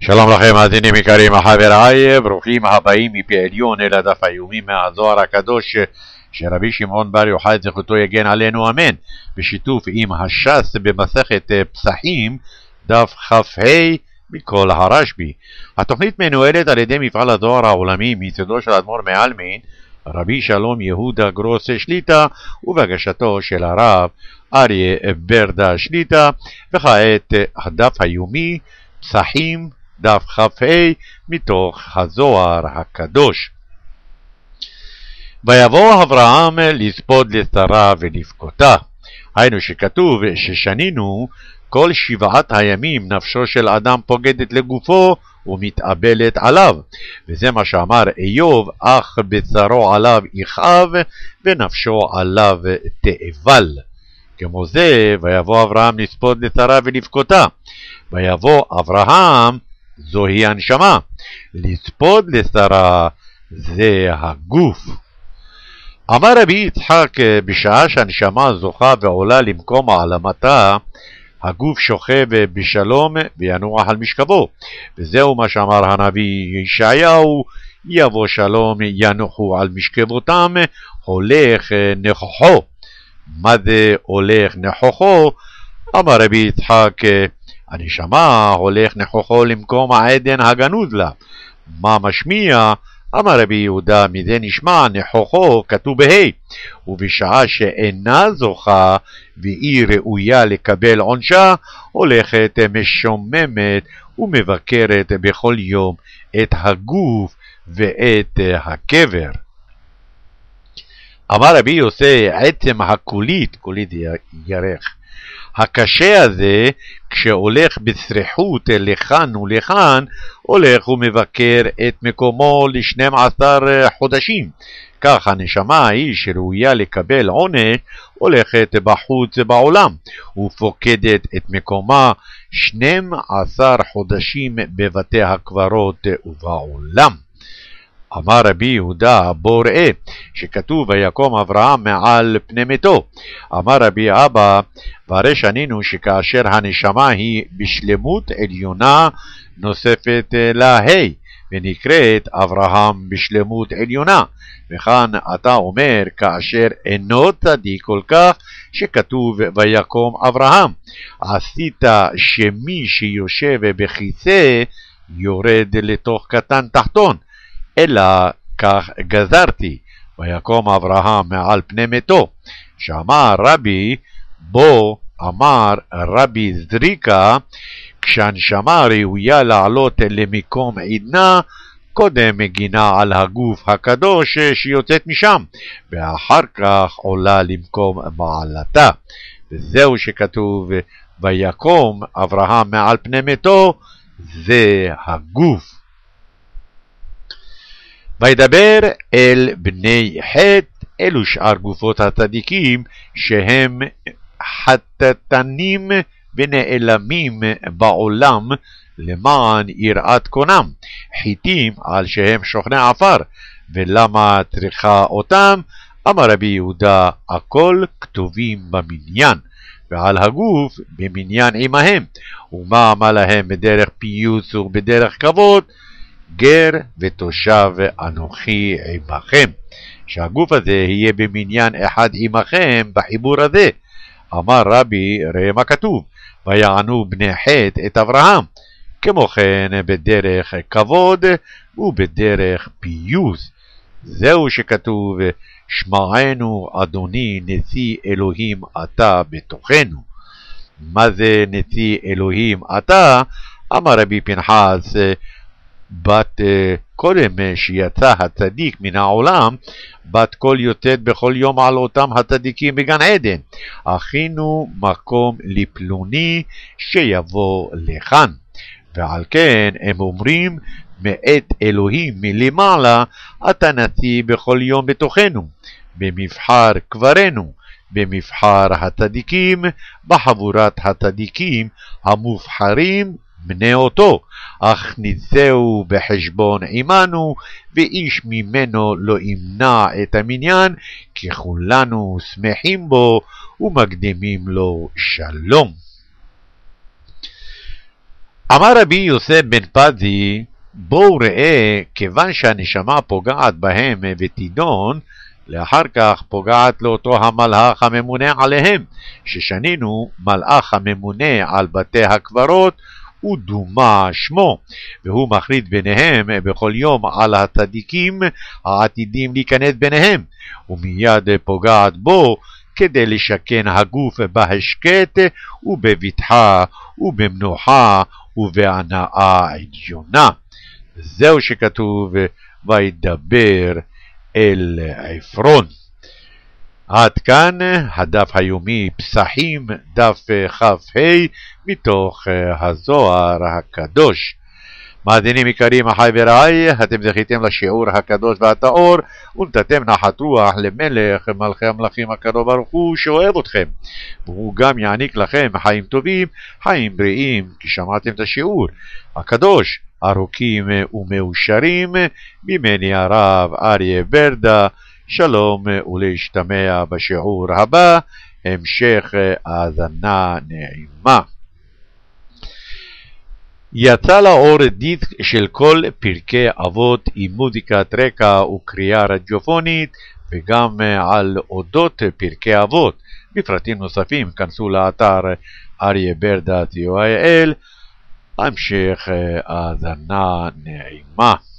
שלום לכם מאזינים יקרים חבריי, ברוכים הבאים מפי עליון אל הדף היומי מהזוהר הקדוש שרבי שמעון בר יוחאי זכותו יגן עלינו אמן, בשיתוף עם הש"ס במסכת פסחים דף כ"ה מכל הרשב"י. התוכנית מנוהלת על ידי מפעל הזוהר העולמי מיסודו של אדמו"ר מעלמין רבי שלום יהודה גרוס שליט"א ובהגשתו של הרב אריה ברדה שליט"א. וכעת הדף היומי פסחים דף כ"ה מתוך הזוהר הקדוש. ויבוא אברהם לספוד לשרה ולבכותה, היינו שכתוב ששנינו כל 7 הימים נפשו של אדם פוגדת לגופו ומתאבלת עליו, וזה מה שאמר איוב, אך בשרו עליו יכאב ונפשו עליו תאבל. כמו זה ויבוא אברהם לספוד לשרה ולבכותה. ויבוא אברהם זוהי הנשמה, לספוד לשרה זה הגוף. אמר רבי יצחק, בשעה שהנשמה זוכה ועולה למקום העלמתה, הגוף שוכב בשלום וינוח על משכבו, וזהו מה שאמר הנביא ישעיהו, יבוא שלום ינוחו על משכבותם, הולך נכוחו. מה זה הולך נכוחו? אמר רבי יצחק, הנשמה הולך נכוחו למקום העדן הגנוז לה. מה משמיע? אמר רבי יהודה, מזה נשמע נכוחו כתוב בה', ובשעה שאינה זוכה והיא ראויה לקבל עונשה, הולכת משוממת ומבקרת בכל יום את הגוף ואת הקבר. אמר רבי יוסי, עצם הקולית, קולית ירך, הקשה הזה, כשהולך בסריחות לכאן ולכאן, הולך ומבקר את מקומו ל12 חודשים. כך הנשמה היא שראויה לקבל עונש, הולכת בחוץ בעולם, ופוקדת את מקומה 12 חודשים בבתי הקברות ובעולם. אמר רבי יהודה, בוא ראה, שכתוב ויקום אברהם מעל פני מתו. אמר רבי אבא, והרי שנינו שכאשר הנשמה היא בשלמות עליונה נוספת לה ונקראת אברהם בשלמות עליונה. וכאן אתה אומר כאשר אינו צדיק כל כך, שכתוב ויקום אברהם. עשית שמי שיושב בכיסא יורד לתוך קטן תחתון, אלא כך גזרתי, ויקום אברהם מעל פני מתו. שאמר רבי, בו אמר רבי זריקה, כשהנשמה ראויה לעלות למקום עדנה, קודם מגינה על הגוף הקדוש שיוצאת משם, ואחר כך עולה למקום מעלתה. וזהו שכתוב ויקום אברהם מעל פני מתו, זה הגוף. וידבר אל בני חטא, אלו שאר גופות הצדיקים שהם חטטנים ונעלמים בעולם למען יראת קונם, חיטים על שהם שוכני עפר. ולמה צריכה אותם? אמר רבי יהודה, הכל כתובים במניין, ועל הגוף במניין עמהם. ומה אמר להם בדרך פיוס ובדרך כבוד? גר ותושב אנוכי עמכם. שהגוף הזה יהיה במניין אחד עמכם בחיבור הזה. אמר רבי, ראה מה כתוב, ויענו בני חטא את אברהם. כמו כן בדרך כבוד ובדרך פיוס. זהו שכתוב, שמענו אדוני נשיא אלוהים אתה בתוכנו. מה זה נשיא אלוהים אתה? אמר רבי פנחס, בת קודם שיצא הצדיק מן העולם, בת קול יוצאת בכל יום על אותם הצדיקים בגן עדן. הכינו מקום לפלוני שיבוא לכאן. ועל כן הם אומרים, מאת אלוהים מלמעלה אתה נשיא בכל יום בתוכנו, במבחר קברנו, במבחר הצדיקים, בחבורת הצדיקים המובחרים בני אותו, אך נישאו בחשבון עמנו, ואיש ממנו לא ימנע את המניין, כי כולנו שמחים בו ומקדימים לו שלום. אמר רבי יוסף בן פזי, בואו ראה, כיוון שהנשמה פוגעת בהם ותידון, לאחר כך פוגעת לאותו המלאך הממונה עליהם, ששנינו מלאך הממונה על בתי הקברות, ודומה שמו, והוא מחליט ביניהם בכל יום על הצדיקים העתידים להיכנס ביניהם, ומיד פוגעת בו כדי לשכן הגוף בהשקט ובבטחה ובמנוחה ובהנאה עליונה. זהו שכתוב וידבר אל עפרון. עד כאן הדף היומי פסחים, דף כ"ה מתוך הזוהר הקדוש. מאזינים יקרים, אחי ורעי, אתם זכיתם לשיעור הקדוש והטהור, ונתתם נחת רוח למלך מלכי המלכים הקדוש ברוך הוא שאוהב אתכם, והוא גם יעניק לכם חיים טובים, חיים בריאים, כי שמעתם את השיעור הקדוש, ארוכים ומאושרים. ממני הרב אריה ברדה, שלום ולהשתמע בשיעור הבא, המשך האזנה נעימה. יצא לאור דיסק של כל פרקי אבות עם מוזיקת רקע וקריאה רדיופונית, וגם על אודות פרקי אבות. בפרטים נוספים כנסו לאתר aryaberda.co.il. המשך האזנה נעימה.